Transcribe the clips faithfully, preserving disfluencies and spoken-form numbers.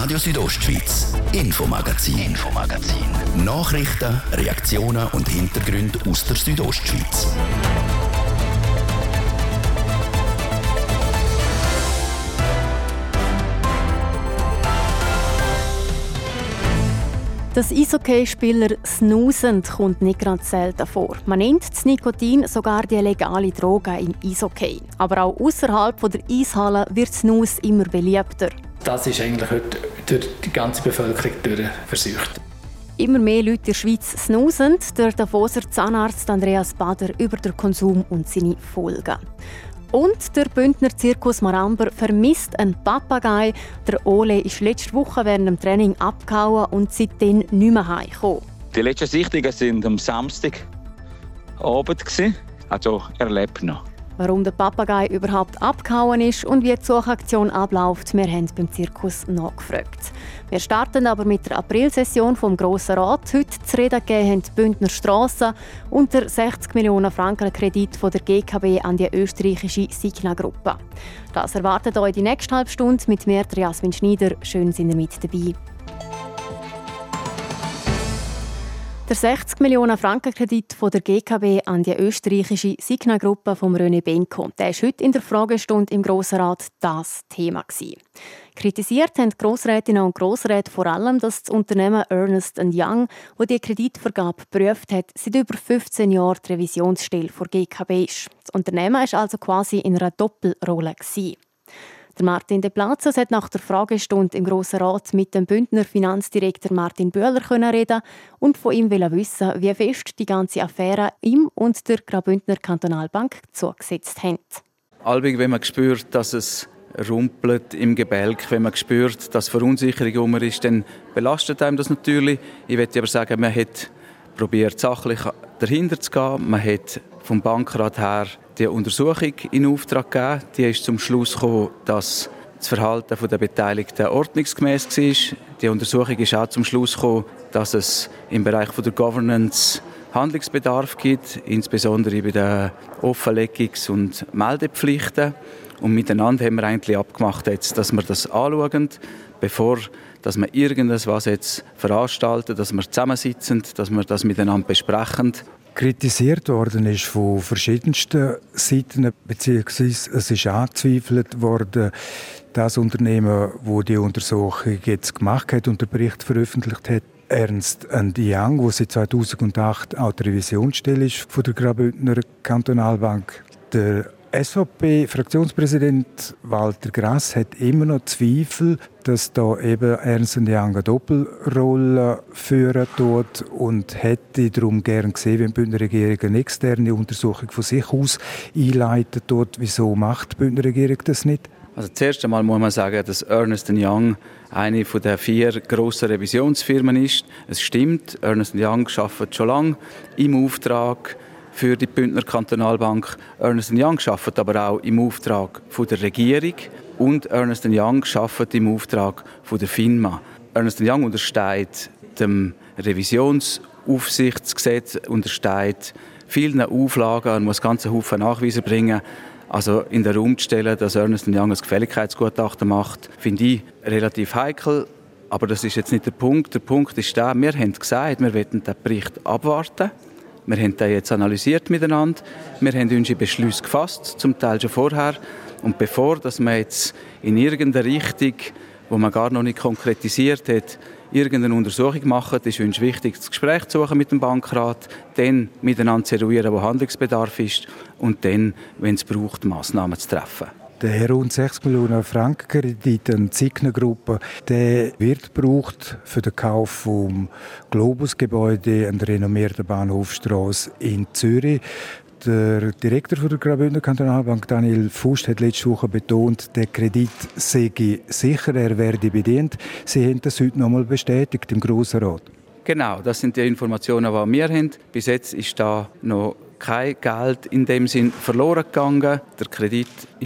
Radio Südostschweiz, Infomagazin. Infomagazin. Nachrichten, Reaktionen und Hintergründe aus der Südostschweiz. Dass Eishockeyspieler snoozen, kommt nicht gerade selten vor. Man nennt das Nikotin sogar die legale Droge im Eishockey. Aber auch außerhalb der Eishalle wird Snooze immer beliebter. Das ist eigentlich heute durch die ganze Bevölkerung versucht. Immer mehr Leute in der Schweiz snoozen. Der Davoser Zahnarzt Andreas Bader über den Konsum und seine Folgen. Und der Bündner Zirkus Maramber vermisst einen Papagei. Der Ole ist letzte Woche während dem Training abgehauen und seitdem nicht mehr heimgekommen. Die letzten Sichtungen waren am Samstagabend, also er lebt noch. Warum der Papagei überhaupt abgehauen ist und wie die Suchaktion abläuft, wir haben beim Zirkus nachgefragt. Wir starten aber mit der Aprilsession vom Grossen Rat. Heute zu reden gegeben haben die Bündner Strassen und der sechzig Millionen Franken Kredit von der G K B an die österreichische Signa-Gruppe. Das erwartet euch die nächste halbe Stunde mit mir, Jasmin Schneider. Schön, sind ihr mit dabei. Der sechzig Millionen Franken Kredit von der G K B an die österreichische Signa-Gruppe von René Benko, der war heute in der Fragestunde im Grossen Rat das Thema gewesen. Kritisiert haben die Grossrätinnen und Grossräte vor allem, dass das Unternehmen Ernst and Young, das die Kreditvergabe geprüft hat, seit über fünfzehn Jahren die Revisionsstelle der G K B ist. Das Unternehmen war also quasi in einer Doppelrolle gewesen. Der Martin De Plazes hat nach der Fragestunde im Grossen Rat mit dem Bündner Finanzdirektor Martin Bühler reden und von ihm wissen, wie fest die ganze Affäre ihm und der Graubündner Kantonalbank zugesetzt haben. Allweg, wenn man spürt, dass es rumpelt im Gebälk, wenn man spürt, dass Verunsicherung um ist, dann belastet einem das natürlich. Ich möchte aber sagen, man hat probiert, sachlich dahinter zu gehen. Man hat vom Bankrat her die Untersuchung in Auftrag gegeben. Die ist zum Schluss gekommen, dass das Verhalten der Beteiligten ordnungsgemäß war. Die Untersuchung ist auch zum Schluss gekommen, dass es im Bereich der Governance Handlungsbedarf gibt, insbesondere bei den Offenlegungs- und Meldepflichten. Und miteinander haben wir eigentlich abgemacht, jetzt, dass wir das anschauen, bevor dass wir irgendetwas jetzt veranstalten, dass wir zusammensitzen, dass wir das miteinander besprechen. Kritisiert worden ist von verschiedensten Seiten, beziehungsweise es ist angezweifelt worden, das Unternehmen, das die Untersuchung jetzt gemacht hat und den Bericht veröffentlicht hat, Ernst and Young, wo seit zweitausendacht auch die Revisionsstelle ist von der Graubündner Kantonalbank. Der S V P-Fraktionspräsident Walter Grass hat immer noch Zweifel, dass da eben Ernst and Young eine Doppelrolle führen tut und hätte darum gern gesehen, wenn die Bündner Regierung eine externe Untersuchung von sich aus einleitet tut. Wieso macht die Bündner Regierung das nicht? Also zuerst einmal muss man sagen, dass Ernst and Young eine der vier grossen Revisionsfirmen ist. Es stimmt, Ernst and Young arbeitet schon lange im Auftrag für die Bündner Kantonalbank. Ernst and Young arbeitet aber auch im Auftrag von der Regierung und Ernst and Young arbeitet im Auftrag von der FINMA. Ernst and Young untersteht dem Revisionsaufsichtsgesetz, untersteht vielen Auflagen und muss ganze Haufen Nachweise bringen. Also in den Raum zu stellen, dass Ernst and Young ein Gefälligkeitsgutachten macht, finde ich relativ heikel. Aber das ist jetzt nicht der Punkt. Der Punkt ist der, wir haben gesagt, wir wollen den Bericht abwarten. Wir haben den jetzt analysiert miteinander. Wir haben unsere Beschlüsse gefasst, zum Teil schon vorher. Und bevor dass man jetzt in irgendeine Richtung, wo man gar noch nicht konkretisiert hat, irgendeine Untersuchung macht, ist uns wichtig, das Gespräch zu suchen mit dem Bankrat, dann miteinander zu eruieren, wo Handlungsbedarf ist und dann, wenn es braucht, Massnahmen zu treffen. Der rund sechzig Millionen Franken Kredit an die Signa-Gruppe, der wird gebraucht für den Kauf vom Globus-Gebäude an der renommierten Bahnhofstrasse in Zürich. Der Direktor der Graubündner Kantonalbank, Daniel Fust, hat letzte Woche betont, der Kredit sei sicher, er werde bedient. Sie haben das heute noch einmal bestätigt im Grossen Rat. Genau, das sind die Informationen, die wir haben. Bis jetzt ist da noch kein Geld in dem Sinn verloren gegangen. Der Kredit ist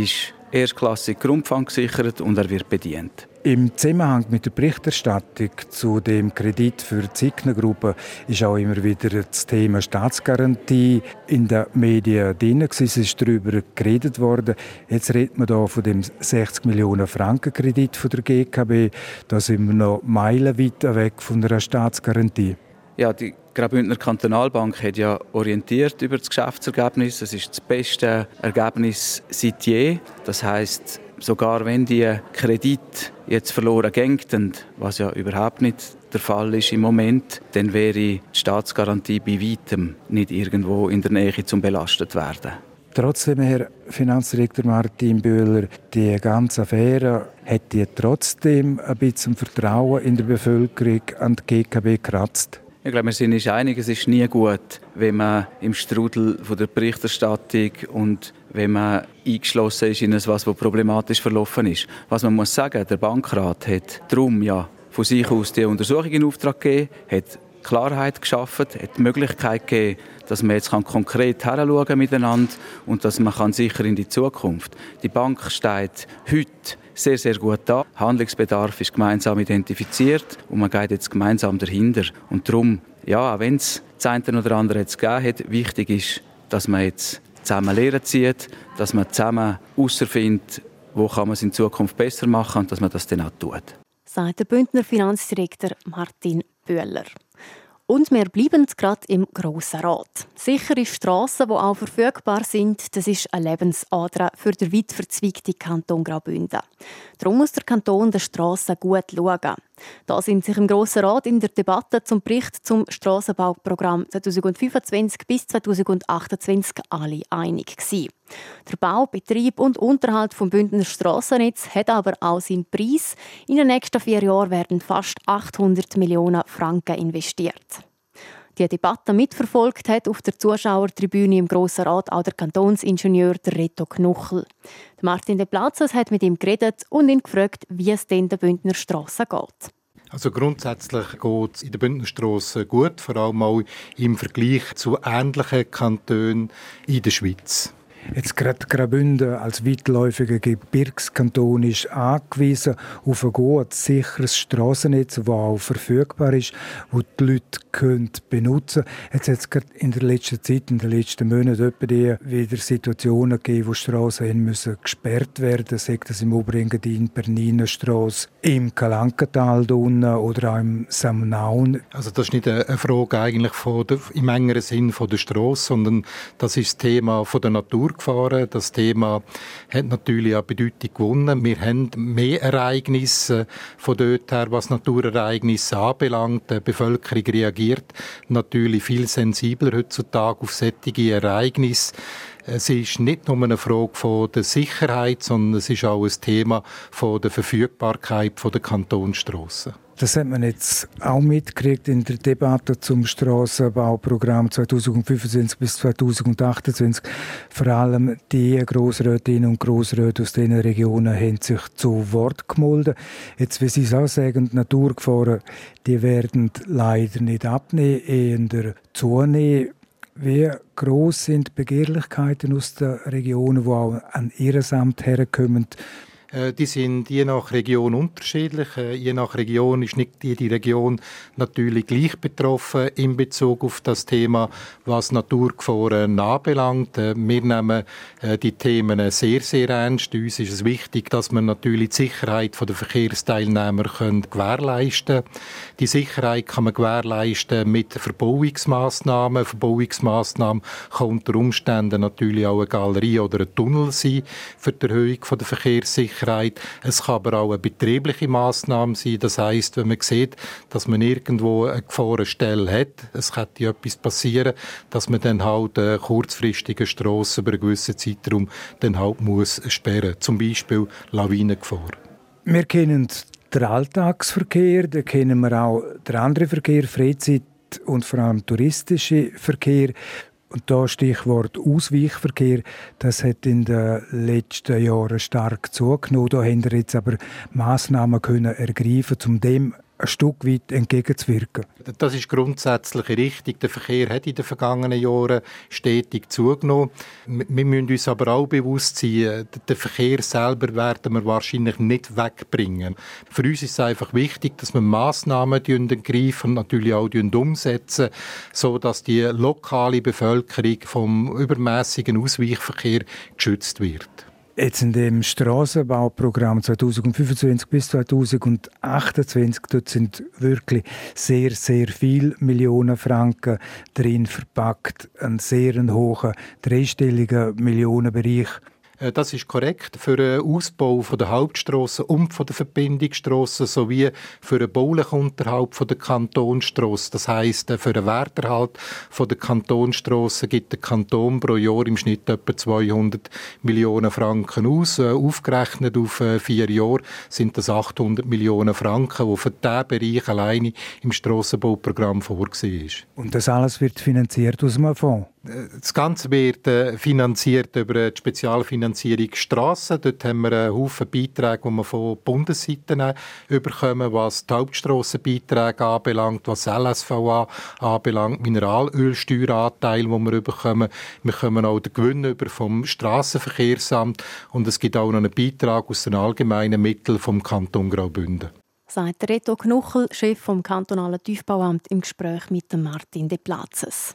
erstklassig Grundfang gesichert und er wird bedient. Im Zusammenhang mit der Berichterstattung zu dem Kredit für die Signa-Gruppe ist auch immer wieder das Thema Staatsgarantie in den Medien drin. Es ist darüber geredet worden. Jetzt redet man hier von dem sechzig Millionen Franken Kredit von der G K B. Da sind wir noch meilenweit weg von einer Staatsgarantie. Ja, die Graubündner Kantonalbank hat ja orientiert über das Geschäftsergebnis. Es ist das beste Ergebnis seit je. Das heisst, sogar wenn die Kredit jetzt verloren gingen, was ja überhaupt nicht der Fall ist im Moment, dann wäre die Staatsgarantie bei weitem nicht irgendwo in der Nähe zum belastet werden. Trotzdem, Herr Finanzdirektor Martin Böhler, die ganze Affäre hat die trotzdem ein bisschen Vertrauen in der Bevölkerung an die G K B gekratzt. Ich glaube, wir sind uns einig, es ist nie gut, wenn man im Strudel von der Berichterstattung und wenn man eingeschlossen ist in etwas, was problematisch verlaufen ist. Was man muss sagen, der Bankrat hat darum ja von sich aus die Untersuchung in Auftrag gegeben, hat Klarheit geschaffen, hat die Möglichkeit gegeben, dass man jetzt konkret heranschauen miteinander und dass man sicher in die Zukunft. Die Bank steht heute sehr, sehr gut da. Handlungsbedarf ist gemeinsam identifiziert und man geht jetzt gemeinsam dahinter. Und darum, ja, auch wenn es das eine oder andere jetzt gegeben hat, wichtig ist, dass man jetzt zusammen Lehren zieht, dass man zusammen herausfindet, wo kann man es in Zukunft besser machen und dass man das dann auch tut. Sagt der Bündner Finanzdirektor Martin Böhler. Und wir bleiben gerade im Grossen Rat. Sichere Strassen, die auch verfügbar sind, das ist eine Lebensader für den weit verzweigten Kanton Graubünden. Darum muss der Kanton den Strassen gut schauen. Da sind sich im Grossen Rat in der Debatte zum Bericht zum Strassenbauprogramm zweitausendfünfundzwanzig bis zweitausendachtundzwanzig alle einig gewesen. Der Bau, Betrieb und Unterhalt vom Bündner Strassennetz hat aber auch seinen Preis. In den nächsten vier Jahren werden fast achthundert Millionen Franken investiert. Die Debatte mitverfolgt hat auf der Zuschauertribüne im Grossen Rat auch der Kantonsingenieur Reto Knuchel. Martin de Platzes hat mit ihm geredet und ihn gefragt, wie es denn der Bündner Strasse geht. Also grundsätzlich geht es in der Bündner Strasse gut, vor allem auch im Vergleich zu ähnlichen Kantonen in der Schweiz. Jetzt gerade Graubünden als weitläufiger Gebirgskanton ist angewiesen auf ein gutes, sicheres Strassennetz, das auch verfügbar ist, das die Leute können benutzen können. Jetzt hat es gerade in der letzten Zeit, in den letzten Monaten wieder Situationen gegeben, wo Strassen müssen gesperrt werden mussten, sei das im Oberengadin, Bernинenstrasse, im Kalankental oder auch im Samnaun. Also das ist nicht eine Frage eigentlich von der, im engeren Sinn von der Strasse, sondern das ist das Thema von der Natur gefahren. Das Thema hat natürlich an Bedeutung gewonnen. Wir haben mehr Ereignisse von dort her, was Naturereignisse anbelangt. Die Bevölkerung reagiert natürlich viel sensibler heutzutage auf solche Ereignisse. Es ist nicht nur eine Frage von der Sicherheit, sondern es ist auch ein Thema von der Verfügbarkeit der Kantonsstrassen. Das hat man jetzt auch mitgekriegt in der Debatte zum Strassenbauprogramm zweitausendfünfundzwanzig bis zweitausendachtundzwanzig. Vor allem die Grossrätinnen und Grossräte aus diesen Regionen haben sich zu Wort gemolden. Jetzt, wie Sie es auch sagen, die Naturgefahren, die werden leider nicht abnehmen, eher zunehmen. Wie gross sind die Begehrlichkeiten aus den Regionen, die auch an ihr Amt herkommen? Die sind je nach Region unterschiedlich. Je nach Region ist nicht jede Region natürlich gleich betroffen in Bezug auf das Thema, was Naturgefahren anbelangt. Wir nehmen die Themen sehr, sehr ernst. Uns ist es wichtig, dass wir natürlich die Sicherheit der Verkehrsteilnehmer gewährleisten können. Die Sicherheit kann man gewährleisten mit Verbauungsmaßnahmen. Verbauungsmaßnahmen kann unter Umständen natürlich auch eine Galerie oder ein Tunnel sein für die Erhöhung der Verkehrssicherheit. Es kann aber auch eine betriebliche Massnahme sein. Das heisst, wenn man sieht, dass man irgendwo eine Gefahrenstelle hat, es könnte etwas passieren, dass man dann halt eine kurzfristige Strasse über einen gewissen Zeitraum dann halt muss sperren. Zum Beispiel Lawinengefahr. Wir kennen den Alltagsverkehr, da kennen wir auch den anderen Verkehr, Freizeit und vor allem touristische Verkehr. Und da Stichwort Ausweichverkehr, das hat in den letzten Jahren stark zugenommen. Da haben wir jetzt aber Massnahmen können ergreifen, um dem ein Stück weit entgegenzuwirken. Das ist grundsätzlich richtig. Der Verkehr hat in den vergangenen Jahren stetig zugenommen. Wir müssen uns aber auch bewusst sein, den Verkehr selber werden wir wahrscheinlich nicht wegbringen. Für uns ist es einfach wichtig, dass wir Massnahmen ergreifen und natürlich auch umsetzen, sodass die lokale Bevölkerung vom übermässigen Ausweichverkehr geschützt wird. Jetzt in dem Strassenbauprogramm zweitausendfünfundzwanzig bis zweitausendachtundzwanzig, dort sind wirklich sehr, sehr viele Millionen Franken drin verpackt. Ein sehr hohen, dreistelligen Millionenbereich. Das ist korrekt. Für den Ausbau der Hauptstrassen und der Verbindungsstrassen sowie für den baulichen Unterhalt der Kantonsstrassen. Das heisst, für den Werterhalt der Kantonsstrassen gibt der Kanton pro Jahr im Schnitt etwa zweihundert Millionen Franken aus. Aufgerechnet auf vier Jahre sind das achthundert Millionen Franken, die für diesen Bereich alleine im Strassenbauprogramm vorgesehen ist. Und das alles wird finanziert aus einem Fonds? Das Ganze wird äh, finanziert über die Spezialfinanzierung Strassen. Dort haben wir einen Haufen Beiträge, die wir von Bundesseite bekommen, was die Hauptstrassenbeiträge anbelangt, was L S V A anbelangt, Mineralölsteueranteil, den wir bekommen. Wir bekommen auch den Gewinn über vom Strassenverkehrsamt und es gibt auch noch einen Beitrag aus den allgemeinen Mitteln vom Kanton Graubünden. Sagt Reto Knuchel, Chef vom kantonalen Tiefbauamt, im Gespräch mit Martin de Platzes.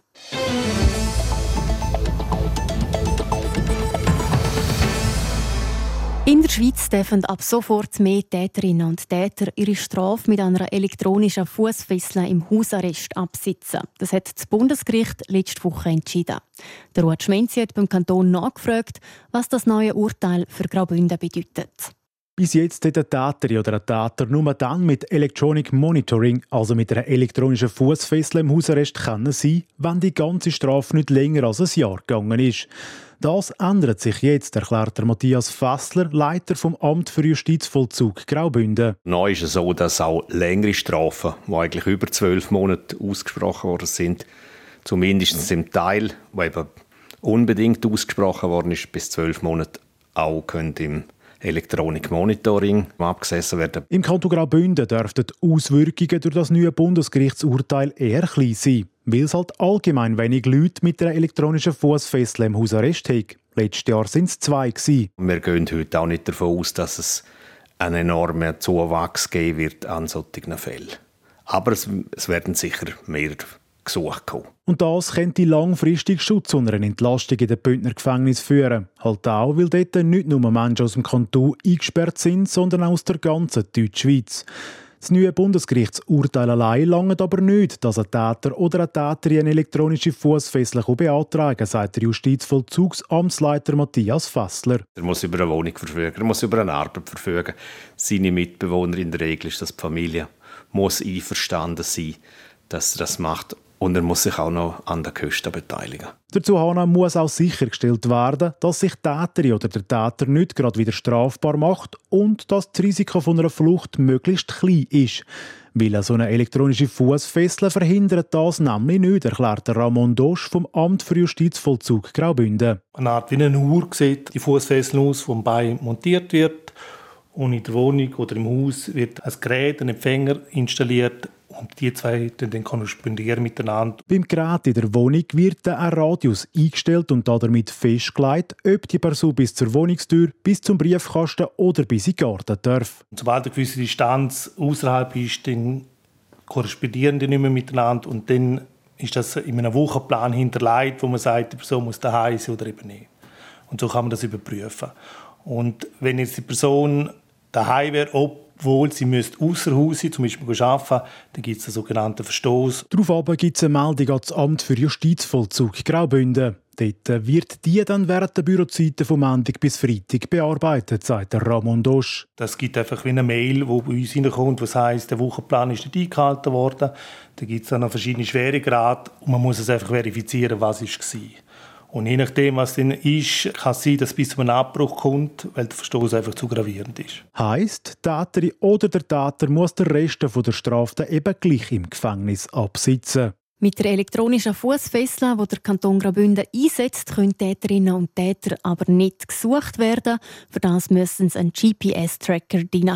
In der Schweiz dürfen ab sofort mehr Täterinnen und Täter ihre Strafe mit einer elektronischen Fussfessel im Hausarrest absitzen. Das hat das Bundesgericht letzte Woche entschieden. Der Ruud Schmenzi hat beim Kanton nachgefragt, was das neue Urteil für Graubünden bedeutet. Bis jetzt hat eine Täterin oder ein Täter nur dann mit Electronic Monitoring, also mit einer elektronischen Fussfessel im Hausarrest, können sein, wenn die ganze Strafe nicht länger als ein Jahr gegangen ist. Das ändert sich jetzt, erklärt Matthias Fessler, Leiter vom Amt für Justizvollzug Graubünden. Neu ist es so, dass auch längere Strafen, die eigentlich über zwölf Monate ausgesprochen worden sind, zumindest im Teil, der eben unbedingt ausgesprochen worden ist, bis zwölf Monate auch können im Elektronik Monitoring abgesessen werden. Im Kanton Graubünden dürften die Auswirkungen durch das neue Bundesgerichtsurteil eher klein sein, weil es halt allgemein wenig Leute mit einer elektronischen Fussfessel im Hausarrest haben. Letztes Jahr waren es zwei. Wir gehen heute auch nicht davon aus, dass es einen enormen Zuwachs geben wird an solchen Fällen. Aber es, es werden sicher mehr gesucht kommen. Und das könnte langfristig Schutz zu einer Entlastung in den Bündner Gefängnissen führen. Halt auch, weil dort nicht nur Menschen aus dem Kanton eingesperrt sind, sondern auch aus der ganzen Deutschschweiz. Das neue Bundesgerichtsurteil allein langt aber nicht, dass ein Täter oder eine Täterin eine elektronische Fussfessel beantragen kann, sagt der Justizvollzugsamtsleiter Matthias Fessler. Er muss über eine Wohnung verfügen, er muss über eine Arbeit verfügen. Seine Mitbewohner, in der Regel ist das die Familie, muss einverstanden sein, dass er das macht. Und er muss sich auch noch an den Kosten beteiligen. Dazu muss auch sichergestellt werden, dass sich die Täterin oder der Täter nicht gerade wieder strafbar macht und dass das Risiko von einer Flucht möglichst klein ist. Weil so eine elektronische Fussfessel verhindert das nämlich nicht, erklärt Ramon Dosch vom Amt für Justizvollzug Graubünden. Eine Art wie eine Uhr sieht die Fussfessel aus, die am Bein montiert wird. Und in der Wohnung oder im Haus wird ein Gerät, ein Empfänger installiert. Und die zwei dann korrespondieren miteinander. Beim Gerät in der Wohnung wird ein Radius eingestellt und damit festgelegt, ob die Person bis zur Wohnungstür, bis zum Briefkasten oder bis in den Garten darf. Und sobald eine gewisse Distanz außerhalb ist, dann korrespondieren die nicht mehr miteinander. Und dann ist das in einem Wochenplan hinterlegt, wo man sagt, die Person muss daheim sein oder eben nicht. Und so kann man das überprüfen. Und wenn jetzt die Person daheim wäre, ob obwohl sie außer Haus sein, zum Beispiel arbeiten, dann gibt es einen sogenannten Verstoß. Daraufhin gibt es eine Meldung an das Amt für Justizvollzug Graubünden. Dort wird die dann während der Bürozeiten von Montag bis Freitag bearbeitet, sagt Ramon Dosch. Das gibt einfach wie eine Mail, die bei uns reinkommt, was heisst, der Wochenplan ist nicht eingehalten worden. Da gibt es dann noch verschiedene Schweregrade und man muss es einfach verifizieren, was es war. Und je nachdem, was dann ist, kann es sein, dass es bis zu einem Abbruch kommt, weil der Verstoß einfach zu gravierend ist. Heisst, die Täterin oder der Täter muss den Rest der Strafe eben gleich im Gefängnis absitzen. Mit der elektronischen Fussfessel, die der Kanton Graubünden einsetzt, können Täterinnen und Täter aber nicht gesucht werden. Für das müssen sie einen G P S-Tracker drin haben.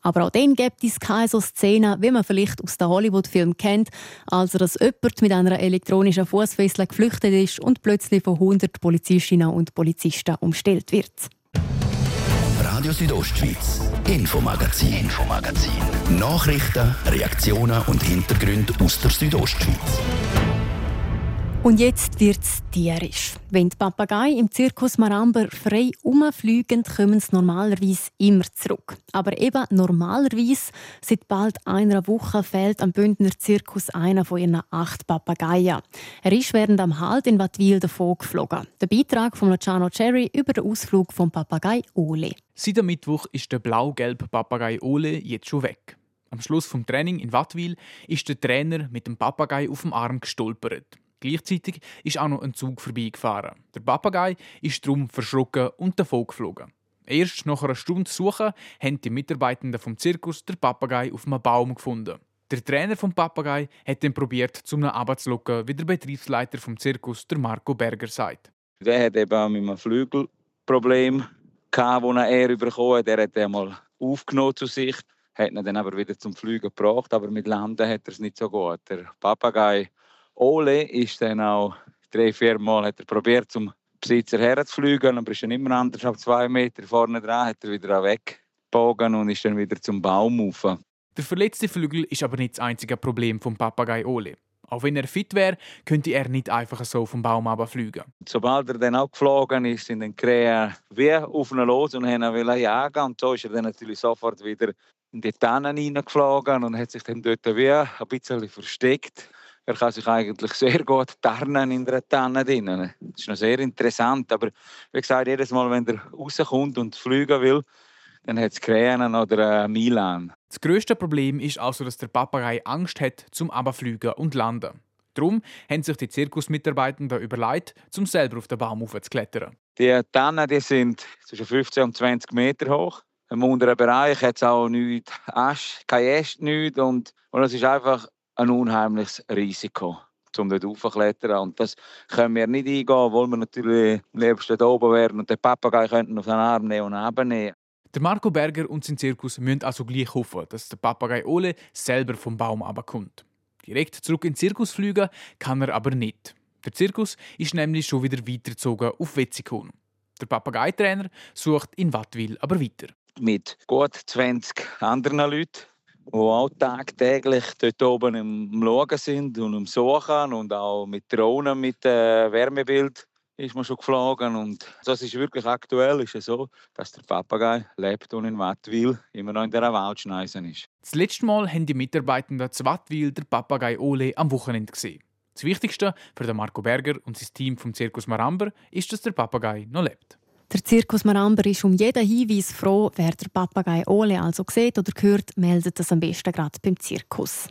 Aber auch dann gibt es keine so Szenen, wie man vielleicht aus den Hollywood-Filmen kennt, also dass jemand mit einer elektronischen Fußfessel geflüchtet ist und plötzlich von hundert Polizistinnen und Polizisten umstellt wird. Radio Südostschweiz, Infomagazin, Infomagazin. Nachrichten, Reaktionen und Hintergründe aus der Südostschweiz. Und jetzt wird es tierisch. Wenn die Papageien im Zirkus Maramber frei rumfliegen, kommen sie normalerweise immer zurück. Aber eben normalerweise, seit bald einer Woche fehlt am Bündner Zirkus einer von ihren acht Papageien. Er ist während am Halt in Wattwil davon geflogen. Der Beitrag von Luciano Cherry über den Ausflug vom Papagei Ole. Seit dem Mittwoch ist der blau-gelbe Papagei Ole jetzt schon weg. Am Schluss vom Training in Wattwil ist der Trainer mit dem Papagei auf dem Arm gestolpert. Gleichzeitig ist auch noch ein Zug vorbeigefahren. Der Papagei ist darum verschrocken und davon geflogen. Erst nach einer Stunde Suchen haben die Mitarbeitenden vom Zirkus den Papagei auf einem Baum gefunden. Der Trainer vom Papagei hat dann probiert, zum ihn runterzulocken, wie der Betriebsleiter vom Zirkus, der Marco Berger, sagt. Der hat eben auch mit einem Flügelproblem gehabt, das er bekommen hat. Er hat ihn mal aufgenommen zu sich, hat ihn dann aber wieder zum Fliegen gebracht, aber mit Landen hat er es nicht so gut. Der Papagei Ole ist dann auch drei, vier Mal hat er probiert, zum Besitzer herzufliegen, aber ist dann immer anders auf zwei Meter vorne dran, hat er wieder weggebogen und ist dann wieder zum Baum rauf. Der verletzte Flügel ist aber nicht das einzige Problem vom Papagei Ole. Auch wenn er fit wäre, könnte er nicht einfach so vom Baum runterfliegen. Sobald er dann auch geflogen ist, sind die Krähen wie auf ihn los und haben ihn jagen. Und so ist er dann natürlich sofort wieder in die Tannen hineingeflogen und hat sich dann dort wie ein bisschen versteckt. Er kann sich eigentlich sehr gut tarnen in der Tanne drin. Das ist noch sehr interessant. Aber wie gesagt, jedes Mal, wenn er rauskommt und fliegen will, dann hat es Krähen oder Milan. Das grösste Problem ist also, dass der Papagei Angst hat zum Runterfliegen und Landen. Darum haben sich die Zirkusmitarbeitenden überlegt, um selber auf den Baum hochzuklettern. Die Tannen die sind zwischen fünfzehn und zwanzig Meter hoch. Im unteren Bereich hat es auch nichts Asch, kein Äste, nichts. Und, und es ist einfach ein unheimliches Risiko, um dort hochzuklettern. Und das können wir nicht eingehen, obwohl wir natürlich am liebsten da oben wären und den Papagei könnten auf den Arm nehmen und runternehmen. Der Marco Berger und sein Zirkus müssen also gleich hoffen, dass der Papagei Ole selber vom Baum runterkommt. Direkt zurück in den Zirkus fliegen kann er aber nicht. Der Zirkus ist nämlich schon wieder weitergezogen auf Wetzikon. Der Papageitrainer sucht in Wattwil aber weiter. Mit gut zwanzig anderen Leuten, die auch tagtäglich dort oben im Schauen sind und im Suchen und auch mit Drohnen, mit äh, Wärmebild ist man schon geflogen. Und das ist wirklich aktuell, ist es so, dass der Papagei lebt und in Wattwil immer noch in dieser Waldschneise ist. Das letzte Mal haben die Mitarbeitenden zu Wattwil den Papagei Ole am Wochenende gesehen. Das Wichtigste für den Marco Berger und sein Team vom Zirkus Maramber ist, dass der Papagei noch lebt. Der Zirkus Maramber ist um jeden Hinweis froh. Wer der Papagei Ole also sieht oder hört, meldet das am besten gerade beim Zirkus.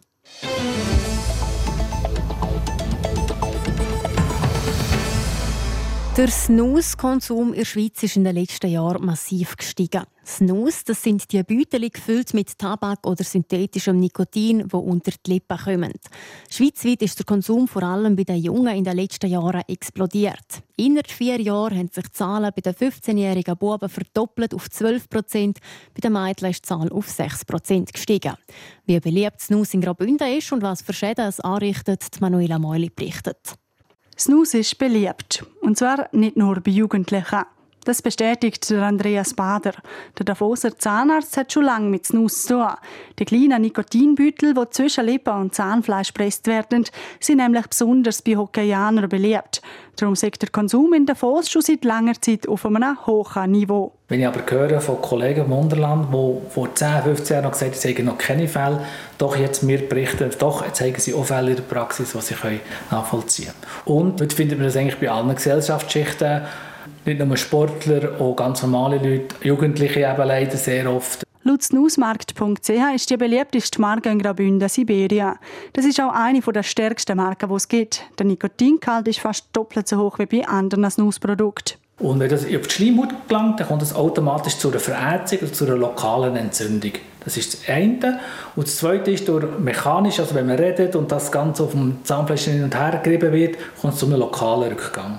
Der Snus-Konsum in der Schweiz ist in den letzten Jahren massiv gestiegen. Snus, das sind die Beutel gefüllt mit Tabak oder synthetischem Nikotin, die unter die Lippen kommen. Schweizweit ist der Konsum vor allem bei den Jungen in den letzten Jahren explodiert. Innerhalb vier Jahren haben sich die Zahlen bei den fünfzehnjährigen Buben verdoppelt auf zwölf Prozent, bei den Mädchen ist die Zahl auf sechs Prozent gestiegen. Wie beliebt Snus in Graubünden ist und was für Schäden es anrichtet, die Manuela Meuli berichtet. Snus ist beliebt. Und zwar nicht nur bei Jugendlichen. Das bestätigt der Andreas Bader. Der Davoser Zahnarzt hat schon lange mit Snus zu tun. Die kleinen Nikotinbeutel, die zwischen Lippen und Zahnfleisch gepresst werden, sind nämlich besonders bei Hockeyanern beliebt. Darum sagt der Konsum in Davos schon seit langer Zeit auf einem hohen Niveau. Wenn ich aber höre von Kollegen im Wunderland, die vor zehn, fünfzehn Jahren noch gesagt haben, sie hätten noch keine Fälle, doch jetzt mir berichten, doch, jetzt haben sie auch Fälle in der Praxis, die sie nachvollziehen können. Und heute findet man das eigentlich bei allen Gesellschaftsschichten, nicht nur Sportler, auch ganz normale Leute, Jugendliche eben leider sehr oft. Laut snusmarkt punkt c h ist die beliebteste Marke in Graubünden Siberia. Das ist auch eine der stärksten Marken, die es gibt. Der Nikotingehalt ist fast doppelt so hoch wie bei anderen Snusprodukten. Und wenn das auf die Schleimhaut gelangt, dann kommt es automatisch zu einer Verätzung oder zu einer lokalen Entzündung. Das ist das eine. Und das zweite ist durch mechanisch, also wenn man redet und das Ganze auf dem Zahnfleisch hin und her gerieben wird, kommt es zu einem lokalen Rückgang.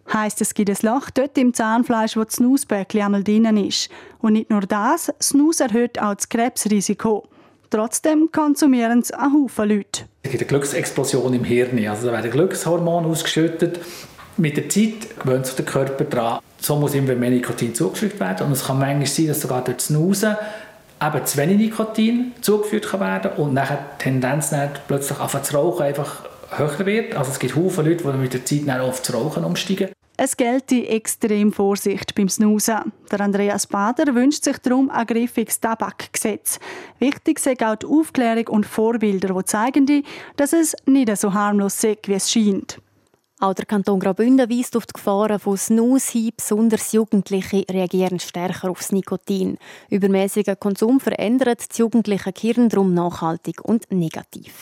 Heisst, es gibt ein Loch dort im Zahnfleisch, wo das Snusböckchen einmal drin ist. Und nicht nur das, Snus erhöht auch das Krebsrisiko. Trotzdem konsumieren es ein Haufen Leute. Es gibt eine Glücksexplosion im Hirn. Also da werden Glückshormone ausgeschüttet. Mit der Zeit gewöhnt sich der Körper daran. So muss immer mehr Nikotin zugefügt werden. Und es kann manchmal sein, dass sogar durch das Snoozen eben zu wenig Nikotin zugeführt werden kann und nachher die Tendenz plötzlich anfangen zu rauchen einfach höher wird. Also es gibt viele Leute, die mit der Zeit dann oft zu rauchen umsteigen. Es gelte extrem Vorsicht beim Snoozen. Der Andreas Bader wünscht sich darum ein griffiges Tabakgesetz. Wichtig sind auch die Aufklärung und Vorbilder, die zeigen, dass es nicht so harmlos ist, wie es scheint. Auch der Kanton Graubünden weist auf die Gefahren von Snus hin. Besonders Jugendliche reagieren stärker aufs Nikotin. Übermäßiger Konsum verändert das jugendliche Gehirn darum nachhaltig und negativ.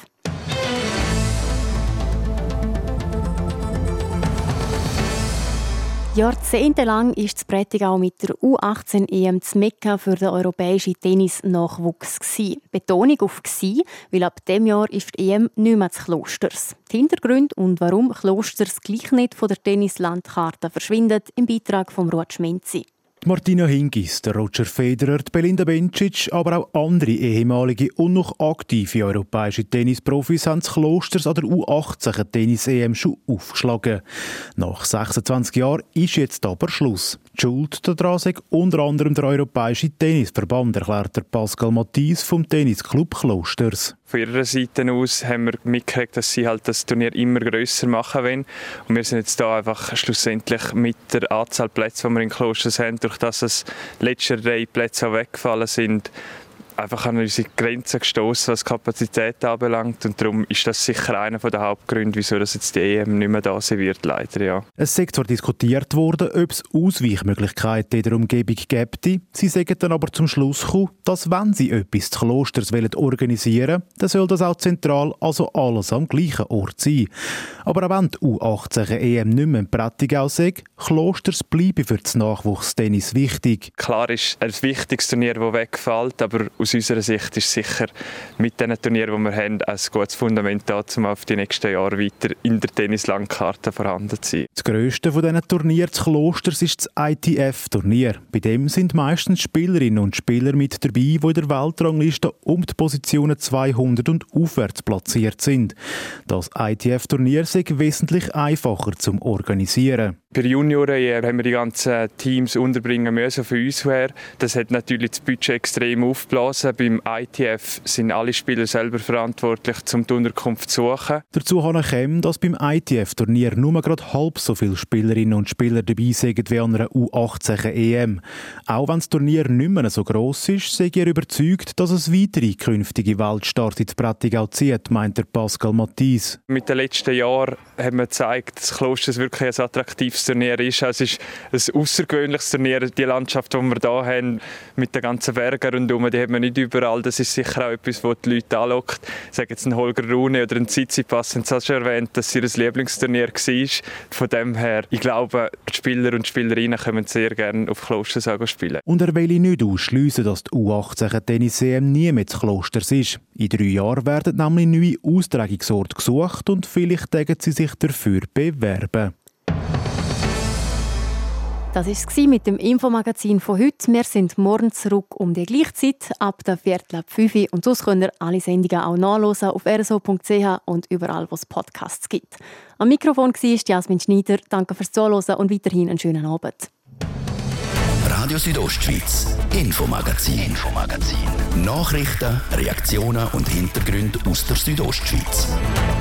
Jahrzehntelang ist das Prättigau mit der U achtzehn E M das Mekka für den europäischen Tennis-Nachwuchs gsi. Betonung auf gsi, weil ab diesem Jahr ist die E M nicht mehr zu Klosters. Die Hintergründe und warum Klosters gleich nicht von der Tennislandkarte verschwindet, im Beitrag von Ruud Schmenzi. Martina Hingis, der Roger Federer, die Belinda Bencic, aber auch andere ehemalige und noch aktive europäische Tennisprofis haben das Klosters an der U achtzehn Tennis-E M schon aufgeschlagen. Nach sechsundzwanzig Jahren ist jetzt aber Schluss. Die Schuld daran sei unter anderem der Europäische Tennisverband, erklärt der Pascal Mathies vom Tennisclub Klosters. Von ihrer Seite aus haben wir mitgekriegt, dass sie halt das Turnier immer grösser machen wollen. Und wir sind jetzt da einfach schlussendlich mit der Anzahl Plätze, die wir in Klosters haben, durch das es letzte drei Plätze auch weggefallen sind, einfach an unsere Grenzen gestoßen, was Kapazität anbelangt. Und darum ist das sicher einer der Hauptgründe, wieso das jetzt die E M nicht mehr da sein wird, leider, ja. Es sei zwar diskutiert worden, ob es Ausweichmöglichkeiten in der Umgebung gäbe. Sie sagen dann aber zum Schluss gekommen, dass wenn sie etwas zu Klosters organisieren wollen, dann soll das auch zentral, also alles am gleichen Ort sein. Aber auch wenn die U achtzehn E M nicht mehr in Prättigau sei, Klosters bleiben für das Nachwuchstennis wichtig. Klar ist ein wichtiges Turnier, das wegfällt, aber aus unserer Sicht ist sicher mit den Turnieren, die wir haben, ein gutes Fundament da, um auf die nächsten Jahre weiter in der Tennislandkarte vorhanden zu sein. Das grösste von diesen Turnieren zu Klosters ist das I T F-Turnier. Bei dem sind meistens Spielerinnen und Spieler mit dabei, die in der Weltrangliste um die Positionen zweihundert und aufwärts platziert sind. Das I T F-Turnier sei wesentlich einfacher zum Organisieren. Bei Junioren haben wir die ganzen Teams unterbringen müssen von uns her. Das hat natürlich das Budget extrem aufgeblasen. Beim I T F sind alle Spieler selber verantwortlich, um die Unterkunft zu suchen. Dazu kommt, dass beim I T F-Turnier nur gerade halb so viele Spielerinnen und Spieler dabei sind wie an einer U achtzehn E M. Auch wenn das Turnier nicht mehr so gross ist, sind wir überzeugt, dass es weitere künftige Weltstarts ins Prättigau zieht, meint der Pascal Mathies. Mit den letzten Jahren haben wir gezeigt, dass Klosters wirklich ein attraktives Turnier ist. Es ist ein außergewöhnliches Turnier. Die Landschaft, die wir hier haben, mit den ganzen Bergen rundherum, die hat man nicht überall. Das ist sicher auch etwas, das die Leute anlockt. Sagen jetzt ein Holger Rune oder ein Tsitsipas haben es schon erwähnt, dass ihr Lieblingsturnier war. Von dem her, ich glaube, die Spieler und Spielerinnen können sehr gerne auf Klosters spielen. Und er will nicht ausschliessen, dass die U achtzehn Tennis-E M nie mehr zu Klosters ist. In drei Jahren werden nämlich neue Austragungsorte gesucht und vielleicht denken sie sich dafür bewerben. Das war es mit dem Infomagazin von heute. Wir sind morgen zurück um die gleiche Zeit, ab der Viertel ab fünf Uhr. Und sonst könnt ihr alle Sendungen auch nachhören auf r s o punkt c h und überall, wo es Podcasts gibt. Am Mikrofon war Jasmin Schneider. Danke fürs Zuhören und weiterhin einen schönen Abend. Radio Südostschweiz, Infomagazin. Infomagazin. Nachrichten, Reaktionen und Hintergründe aus der Südostschweiz.